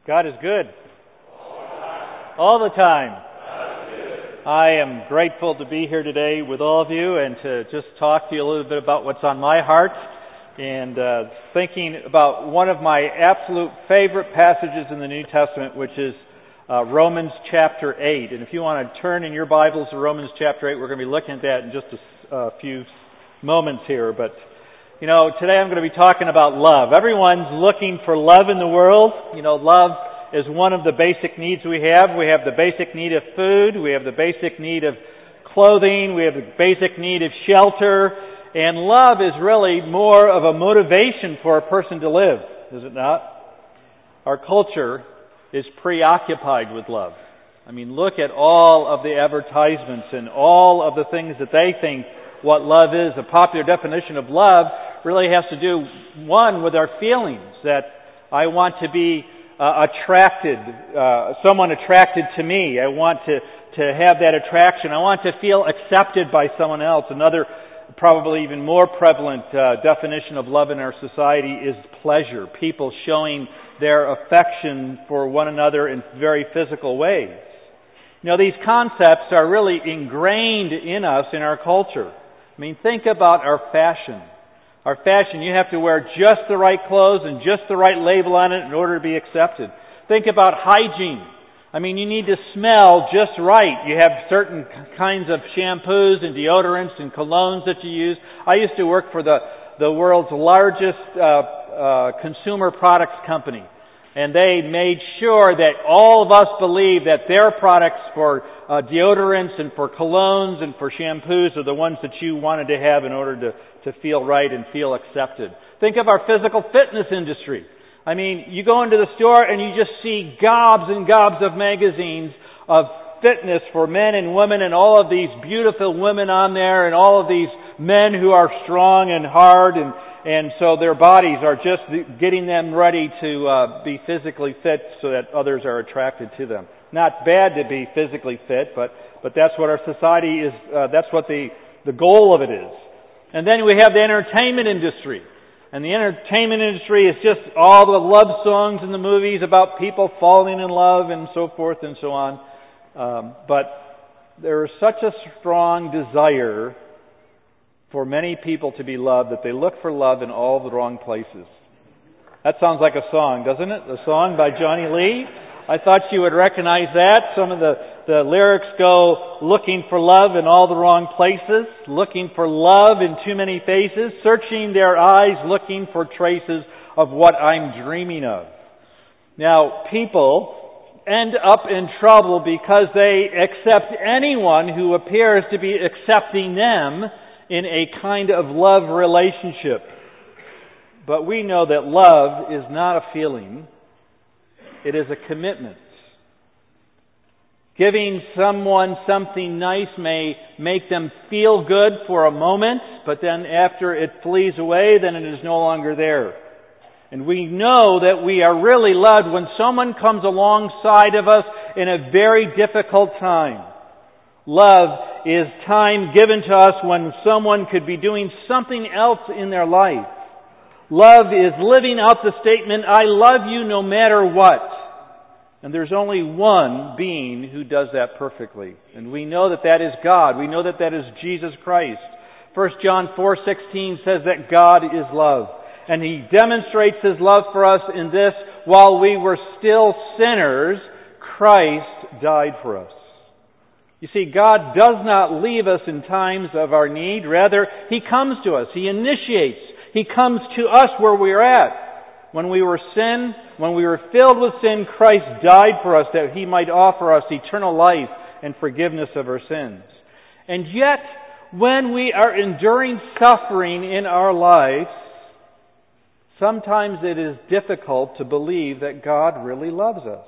God is good. All the time. I am grateful to be here today with all of you and to just talk to you a little bit about what's on my heart and thinking about one of my absolute favorite passages in the New Testament, which is Romans chapter 8. And if you want to turn in your Bibles to Romans chapter 8, we're going to be looking at that in just a few moments here. But today I'm going to be talking about love. Everyone's looking for love in the world. Love is one of the basic needs we have. We have the basic need of food. We have the basic need of clothing. We have the basic need of shelter. And love is really more of a motivation for a person to live, is it not? Our culture is preoccupied with love. Look at all of the advertisements and all of the things that they think what love is. A popular definition of love really has to do, one, with our feelings, that I want to be attracted, someone attracted to me. I want to have that attraction. I want to feel accepted by someone else. Another, probably even more prevalent definition of love in our society is pleasure. People showing their affection for one another in very physical ways. These concepts are really ingrained in us, in our culture. Think about our fashion. Our fashion, you have to wear just the right clothes and just the right label on it in order to be accepted. Think about hygiene. You need to smell just right. You have certain kinds of shampoos and deodorants and colognes that you use. I used to work for the world's largest consumer products company. And they made sure that all of us believe that their products for deodorants and for colognes and for shampoos are the ones that you wanted to have in order to feel right and feel accepted. Think of our physical fitness industry. You go into the store and you just see gobs and gobs of magazines of fitness for men and women and all of these beautiful women on there and all of these men who are strong and hard and so their bodies are just getting them ready to be physically fit so that others are attracted to them. Not bad to be physically fit, but that's what our society is, that's what the goal of it is. And then we have the entertainment industry. And the entertainment industry is just all the love songs in the movies about people falling in love and so forth and so on. But there is such a strong desire for many people to be loved that they look for love in all the wrong places. That sounds like a song, doesn't it? The song by Johnny Lee. I thought you would recognize that. Some of the lyrics go, looking for love in all the wrong places, looking for love in too many faces, searching their eyes, looking for traces of what I'm dreaming of. Now, people end up in trouble because they accept anyone who appears to be accepting them in a kind of love relationship. But we know that love is not a feeling. It is a commitment. Giving someone something nice may make them feel good for a moment, but then after it flees away, then it is no longer there. And we know that we are really loved when someone comes alongside of us in a very difficult time. Love is time given to us when someone could be doing something else in their life. Love is living out the statement, I love you no matter what. And there's only one being who does that perfectly. And we know that that is God. We know that that is Jesus Christ. 1 John 4:16 says that God is love. And He demonstrates His love for us in this, while we were still sinners, Christ died for us. You see, God does not leave us in times of our need. Rather, He comes to us. He initiates. He comes to us where we are at. When we were filled with sin, Christ died for us that He might offer us eternal life and forgiveness of our sins. And yet, when we are enduring suffering in our lives, sometimes it is difficult to believe that God really loves us.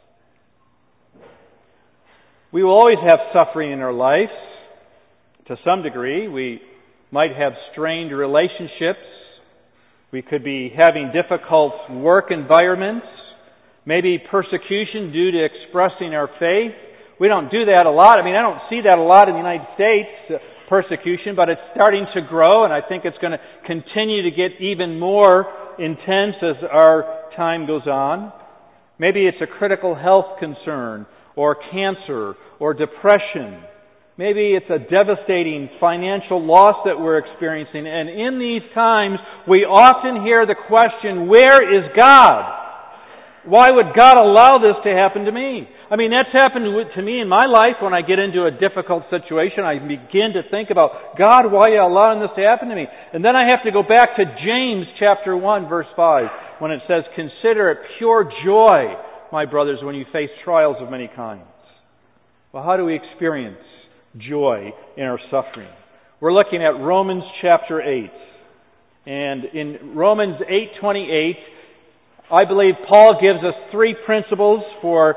We will always have suffering in our lives. To some degree, we might have strained relationships. We could be having difficult work environments. Maybe persecution due to expressing our faith. We don't do that a lot. I don't see that a lot in the United States, persecution, but it's starting to grow, and I think it's going to continue to get even more intense as our time goes on. Maybe it's a critical health concern, or cancer, or depression. Maybe it's a devastating financial loss that we're experiencing. And in these times, we often hear the question, where is God? Why would God allow this to happen to me? I mean, that's happened to me in my life when I get into a difficult situation. I begin to think about, God, why are you allowing this to happen to me? And then I have to go back to James chapter 1, verse 5, when it says, consider it pure joy, my brothers, when you face trials of many kinds. Well, how do we experience joy in our suffering? We're looking at Romans chapter 8. And in Romans 8:28, I believe Paul gives us three principles for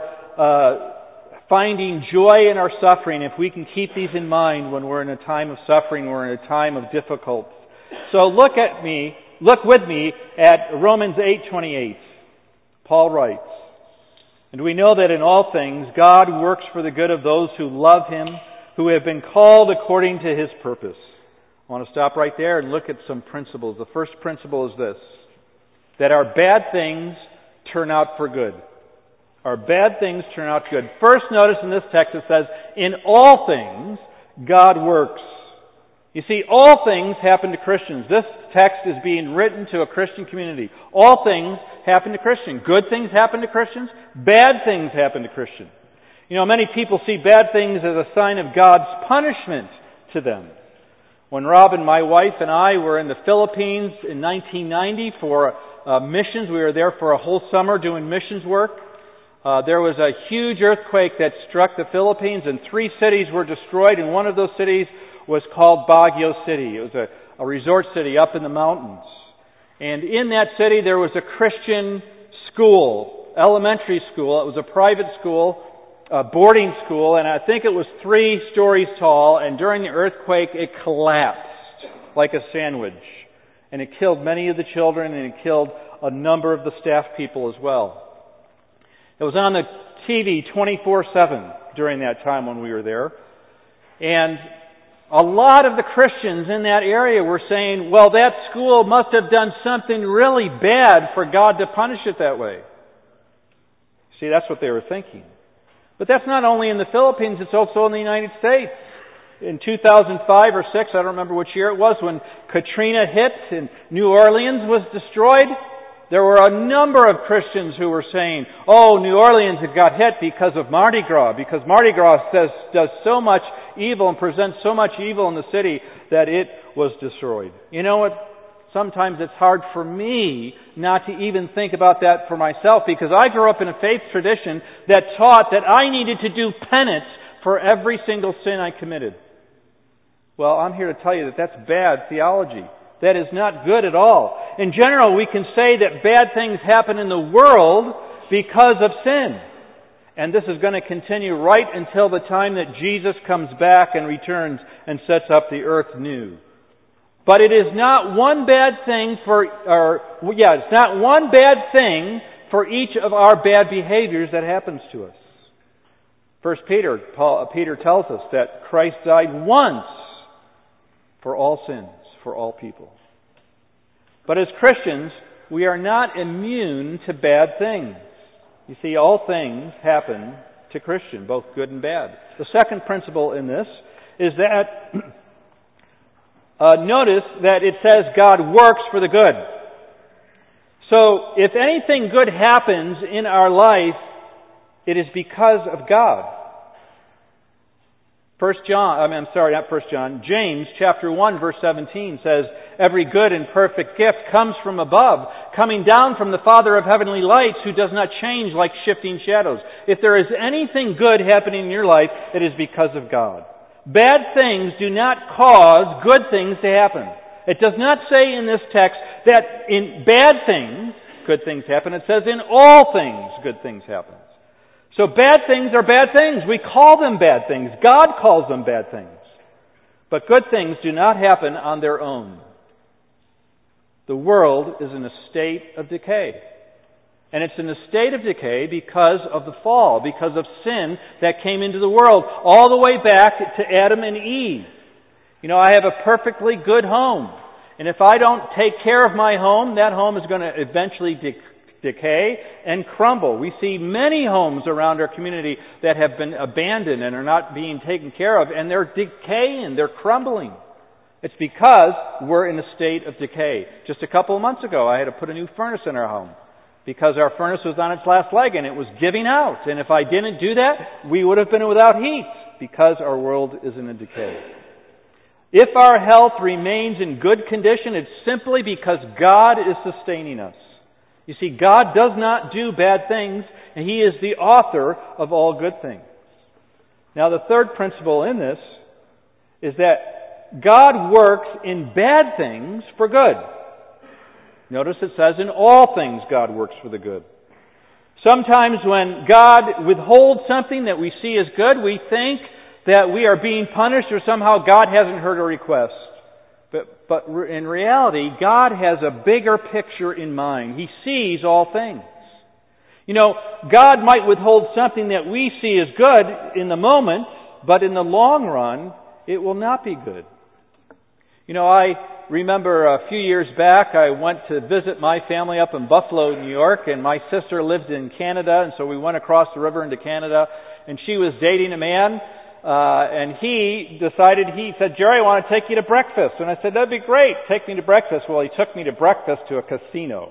finding joy in our suffering. If we can keep these in mind when we're in a time of suffering, we're in a time of difficulty. So look with me at Romans 8:28. Paul writes, and we know that in all things God works for the good of those who love Him, who have been called according to His purpose. I want to stop right there and look at some principles. The first principle is this, that our bad things turn out for good. Our bad things turn out good. First, notice in this text it says, in all things, God works. You see, all things happen to Christians. This text is being written to a Christian community. All things happen to Christians. Good things happen to Christians. Bad things happen to Christians. You know, many people see bad things as a sign of God's punishment to them. When Robin, my wife, and I were in the Philippines in 1990 for missions, we were there for a whole summer doing missions work. There was a huge earthquake that struck the Philippines, and 3 cities were destroyed, and one of those cities was called Baguio City. It was a resort city up in the mountains. And in that city there was a Christian school, elementary school. It was a private school, a boarding school, and I think it was 3 stories tall, and during the earthquake it collapsed like a sandwich. And it killed many of the children, and it killed a number of the staff people as well. It was on the TV 24/7 during that time when we were there. And a lot of the Christians in that area were saying, well, that school must have done something really bad for God to punish it that way. See, that's what they were thinking. But that's not only in the Philippines, it's also in the United States. In 2005 or 6, I don't remember which year it was, when Katrina hit and New Orleans was destroyed, there were a number of Christians who were saying, oh, New Orleans had got hit because of Mardi Gras, because Mardi Gras does so much evil and presents so much evil in the city that it was destroyed. You know what? Sometimes it's hard for me not to even think about that for myself, because I grew up in a faith tradition that taught that I needed to do penance for every single sin I committed. Well, I'm here to tell you that that's bad theology. That is not good at all. In general, we can say that bad things happen in the world because of sin. And this is going to continue right until the time that Jesus comes back and returns and sets up the earth new. But it is not one bad thing it's not one bad thing for each of our bad behaviors that happens to us. First Peter tells us that Christ died once for all sins, for all people. But as Christians, we are not immune to bad things. You see, all things happen to Christians, both good and bad. The second principle in this is that notice that it says God works for the good. So, if anything good happens in our life, it is because of God. James chapter 1 verse 17 says, every good and perfect gift comes from above, coming down from the Father of heavenly lights, who does not change like shifting shadows. If there is anything good happening in your life, it is because of God. Bad things do not cause good things to happen. It does not say in this text that in bad things, good things happen. It says in all things, good things happen. So bad things are bad things. We call them bad things. God calls them bad things. But good things do not happen on their own. The world is in a state of decay. And it's in a state of decay because of the fall, because of sin that came into the world, all the way back to Adam and Eve. You know, I have a perfectly good home. And if I don't take care of my home, that home is going to eventually decay and crumble. We see many homes around our community that have been abandoned and are not being taken care of, and they're decaying, they're crumbling. It's because we're in a state of decay. Just a couple of months ago, I had to put a new furnace in our home because our furnace was on its last leg and it was giving out. And if I didn't do that, we would have been without heat because our world is in a decay. If our health remains in good condition, it's simply because God is sustaining us. You see, God does not do bad things, and He is the author of all good things. Now, the third principle in this is that God works in bad things for good. Notice it says, in all things God works for the good. Sometimes when God withholds something that we see as good, we think that we are being punished or somehow God hasn't heard a request. But in reality, God has a bigger picture in mind. He sees all things. You know, God might withhold something that we see as good in the moment, but in the long run, it will not be good. You know, I remember a few years back, I went to visit my family up in Buffalo, New York, and my sister lived in Canada, and so we went across the river into Canada, and she was dating a man, and he said, Jerry, I want to take you to breakfast. And I said, that'd be great, take me to breakfast. Well, he took me to breakfast to a casino.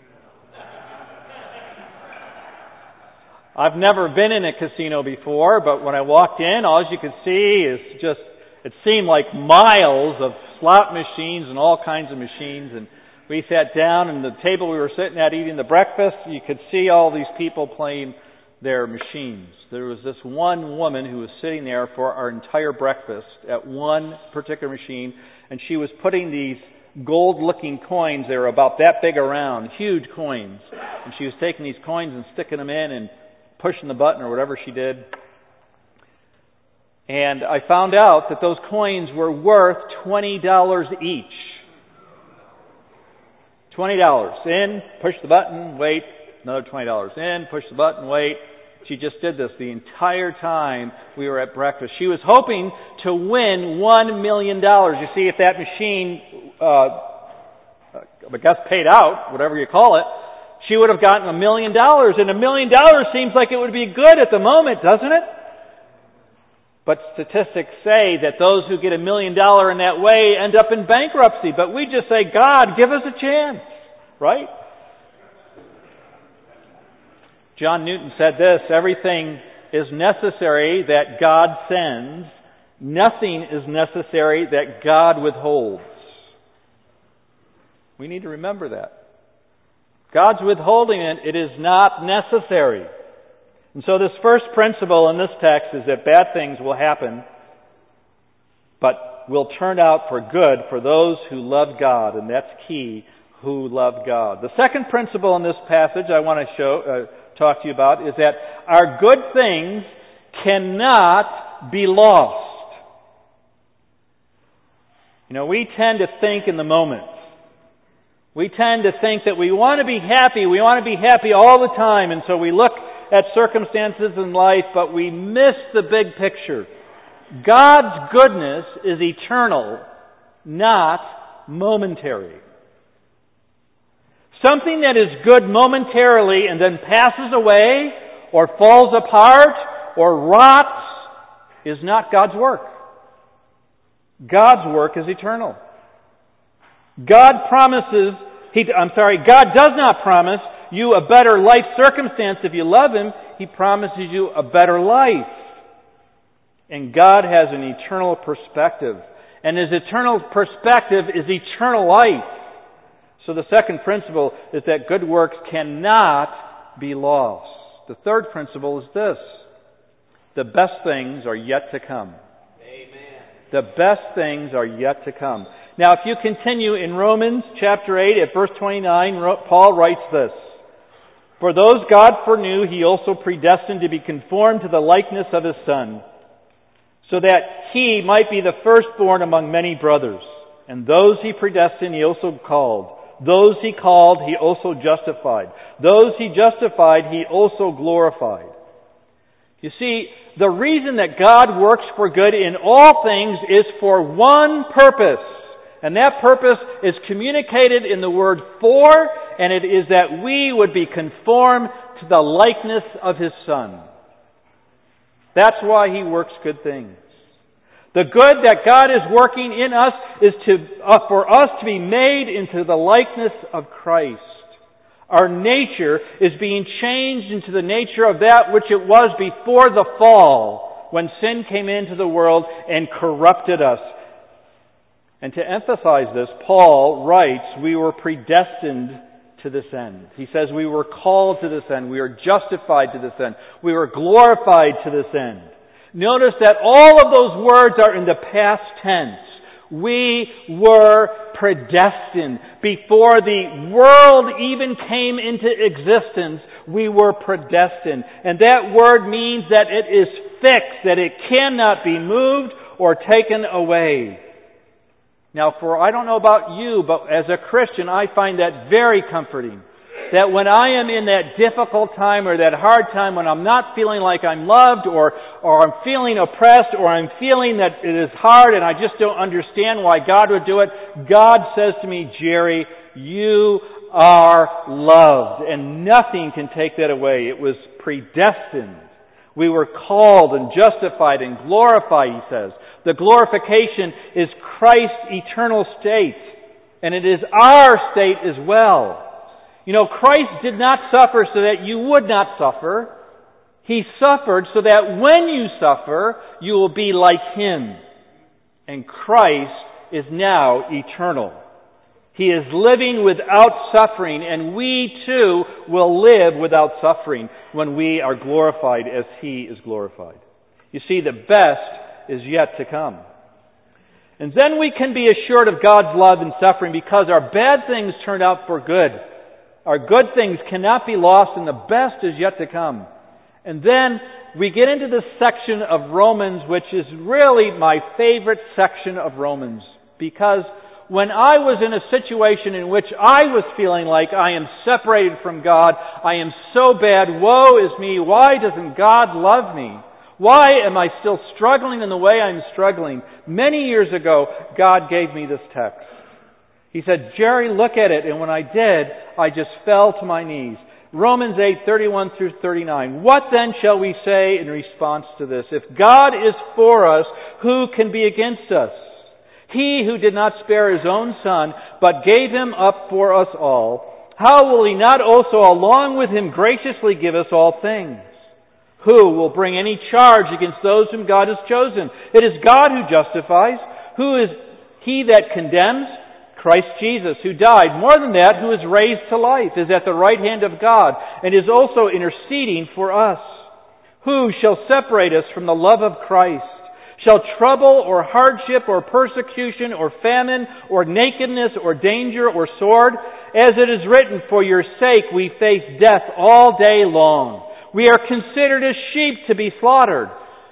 I've never been in a casino before, but when I walked in, all you could see is just, it seemed like miles of slot machines and all kinds of machines. And we sat down, and the table we were sitting at eating the breakfast, you could see all these people playing their machines. There was this one woman who was sitting there for our entire breakfast at one particular machine, and she was putting these gold-looking coins. They were about that big around, huge coins. And she was taking these coins and sticking them in and pushing the button or whatever she did. And I found out that those coins were worth $20 each. $20. In, push the button, wait, another $20. In, push the button, wait. She just did this the entire time we were at breakfast. She was hoping to win $1 million. You see, if that machine, I guess paid out, whatever you call it, she would have gotten $1 million. And $1 million seems like it would be good at the moment, doesn't it? But statistics say that those who get $1 million in that way end up in bankruptcy. But we just say, God, give us a chance, right? John Newton said this, everything is necessary that God sends. Nothing is necessary that God withholds. We need to remember that. God's withholding it, it is not necessary. And so this first principle in this text is that bad things will happen, but will turn out for good for those who love God, and that's key, who love God. The second principle in this passage I want to talk to you about is that our good things cannot be lost. You know, we tend to think in the moment. We tend to think that we want to be happy all the time, and so we look at circumstances in life, but we miss the big picture. God's goodness is eternal, not momentary. Something that is good momentarily and then passes away or falls apart or rots is not God's work. God's work is eternal. God does not promise you a better life circumstance if you love Him. He promises you a better life. And God has an eternal perspective. And His eternal perspective is eternal life. So the second principle is that good works cannot be lost. The third principle is this. The best things are yet to come. Amen. The best things are yet to come. Now, if you continue in Romans chapter 8 at verse 29, Paul writes this. For those God foreknew, He also predestined to be conformed to the likeness of His Son, so that He might be the firstborn among many brothers. And those He predestined, He also called. Those He called, He also justified. Those He justified, He also glorified. You see, the reason that God works for good in all things is for one purpose. And that purpose is communicated in the word for and it is that we would be conformed to the likeness of His Son. That's why He works good things. The good that God is working in us is for us to be made into the likeness of Christ. Our nature is being changed into the nature of that which it was before the fall, when sin came into the world and corrupted us. And to emphasize this, Paul writes, we were predestined to this end. He says we were called to this end. We are justified to this end. We were glorified to this end. Notice that all of those words are in the past tense. We were predestined. Before the world even came into existence, we were predestined. And that word means that it is fixed, that it cannot be moved or taken away. Now, I don't know about you, but as a Christian, I find that very comforting. That when I am in that difficult time or that hard time, when I'm not feeling like I'm loved or I'm feeling oppressed or I'm feeling that it is hard and I just don't understand why God would do it, God says to me, Jerry, you are loved and nothing can take that away. It was predestined. We were called and justified and glorified, he says. The glorification is Christ's eternal state, and it is our state as well. You know, Christ did not suffer so that you would not suffer. He suffered so that when you suffer, you will be like Him. And Christ is now eternal. He is living without suffering, and we too will live without suffering when we are glorified as He is glorified. You see, the best is yet to come. And then we can be assured of God's love in suffering because our bad things turned out for good. Our good things cannot be lost, and the best is yet to come. And then we get into this section of Romans, which is really my favorite section of Romans. Because when I was in a situation in which I was feeling like I am separated from God, I am so bad, woe is me, why doesn't God love me? Why am I still struggling in the way I'm struggling? Many years ago, God gave me this text. He said, Jerry, look at it. And when I did, I just fell to my knees. Romans 8:31 through 39. What then shall we say in response to this? If God is for us, who can be against us? He who did not spare His own Son, but gave Him up for us all, how will He not also along with Him graciously give us all things? Who will bring any charge against those whom God has chosen? It is God who justifies. Who is he that condemns? Christ Jesus, who died. More than that, who is raised to life, is at the right hand of God, and is also interceding for us. Who shall separate us from the love of Christ? Shall trouble or hardship or persecution or famine or nakedness or danger or sword? As it is written, for your sake we face death all day long. We are considered as sheep to be slaughtered.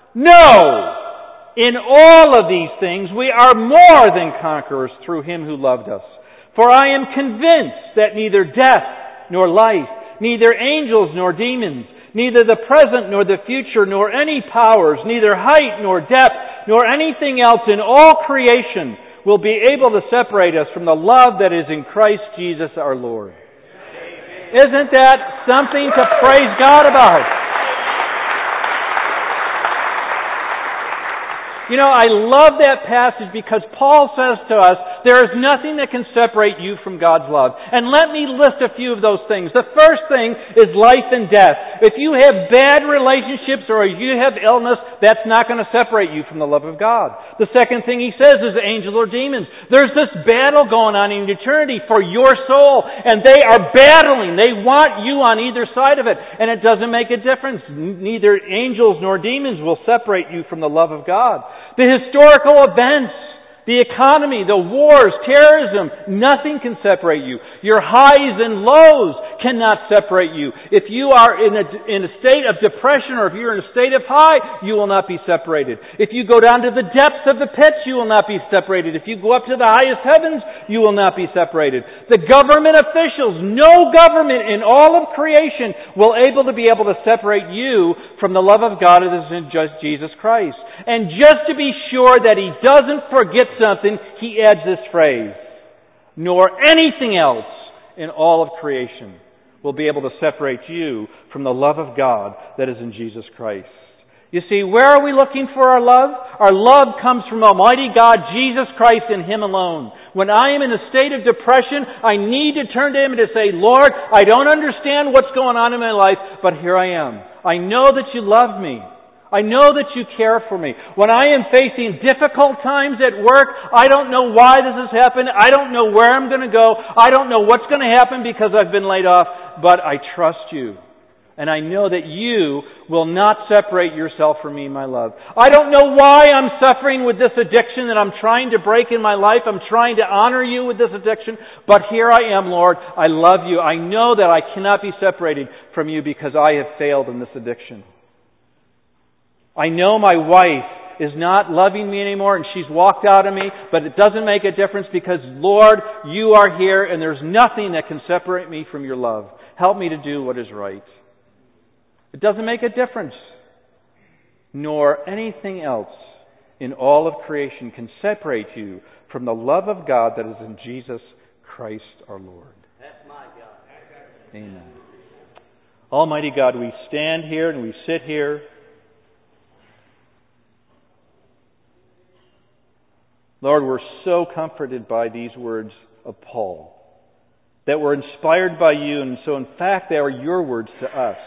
No! In all of these things we are more than conquerors through Him who loved us. For I am convinced that neither death nor life, neither angels nor demons, neither the present nor the future, nor any powers, neither height nor depth, nor anything else in all creation will be able to separate us from the love that is in Christ Jesus our Lord. Isn't that something to praise God about? You know, I love that passage because Paul says to us, there is nothing that can separate you from God's love. And let me list a few of those things. The first thing is life and death. If you have bad relationships or you have illness, that's not going to separate you from the love of God. The second thing he says is angels or demons. There's this battle going on in eternity for your soul, and they are battling. They want you on either side of it, and it doesn't make a difference. Neither angels nor demons will separate you from the love of God. The historical events, the economy, the wars, terrorism, nothing can separate you. Your highs and lows cannot separate you. If you are in a state of depression or if you're in a state of high, you will not be separated. If you go down to the depths of the pits, you will not be separated. If you go up to the highest heavens, you will not be separated. The government officials, no government in all of creation will be able to separate you from the love of God that is in Jesus Christ. And just to be sure that he doesn't forget something, he adds this phrase, nor anything else in all of creation will be able to separate you from the love of God that is in Jesus Christ. You see, where are we looking for our love? Our love comes from Almighty God, Jesus Christ, and Him alone. When I am in a state of depression, I need to turn to Him and to say, Lord, I don't understand what's going on in my life, but here I am. I know that You love me. I know that You care for me. When I am facing difficult times at work, I don't know why this has happened. I don't know where I'm going to go. I don't know what's going to happen because I've been laid off, but I trust You. And I know that You will not separate Yourself from me, my love. I don't know why I'm suffering with this addiction that I'm trying to break in my life. I'm trying to honor You with this addiction. But here I am, Lord. I love You. I know that I cannot be separated from You because I have failed in this addiction. I know my wife is not loving me anymore and she's walked out on me, but it doesn't make a difference because, Lord, You are here and there's nothing that can separate me from Your love. Help me to do what is right. It doesn't make a difference, nor anything else in all of creation can separate you from the love of God that is in Jesus Christ our Lord. That's my God. Amen. Almighty God, we stand here and we sit here. Lord, we're so comforted by these words of Paul, that were inspired by You, and so in fact they are Your words to us.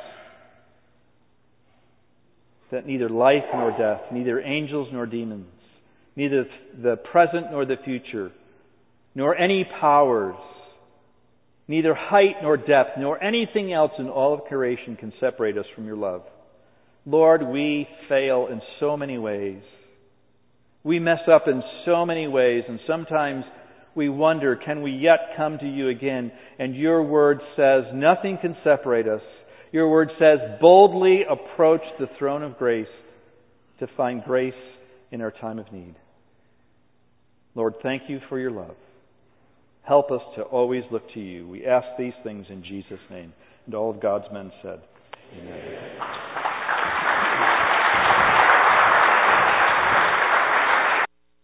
That neither life nor death, neither angels nor demons, neither the present nor the future, nor any powers, neither height nor depth, nor anything else in all of creation can separate us from Your love. Lord, we fail in so many ways. We mess up in so many ways, and sometimes we wonder, can we yet come to You again? And Your word says, nothing can separate us. Your word says, boldly approach the throne of grace to find grace in our time of need. Lord, thank You for Your love. Help us to always look to You. We ask these things in Jesus' name. And all of God's men said, Amen.